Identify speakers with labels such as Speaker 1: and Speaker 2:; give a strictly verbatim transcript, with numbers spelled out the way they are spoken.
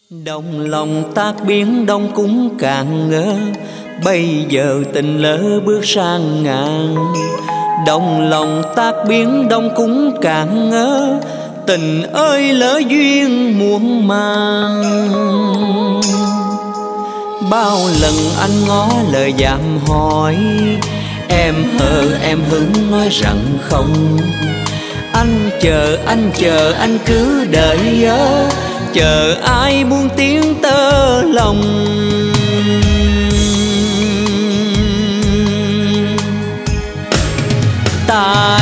Speaker 1: Đồng lòng tác biến đông cũng càng ngỡ, bây giờ tình lỡ bước sang ngàn. Đồng lòng tác biến đông cũng càng ngỡ, tình ơi lỡ duyên muộn màng. Bao lần anh ngó lời dạm hỏi, em hờ em hững nói rằng không. Anh chờ anh chờ anh cứ đợi nhớ, chờ ai buông tiếng tơ lòng. Ta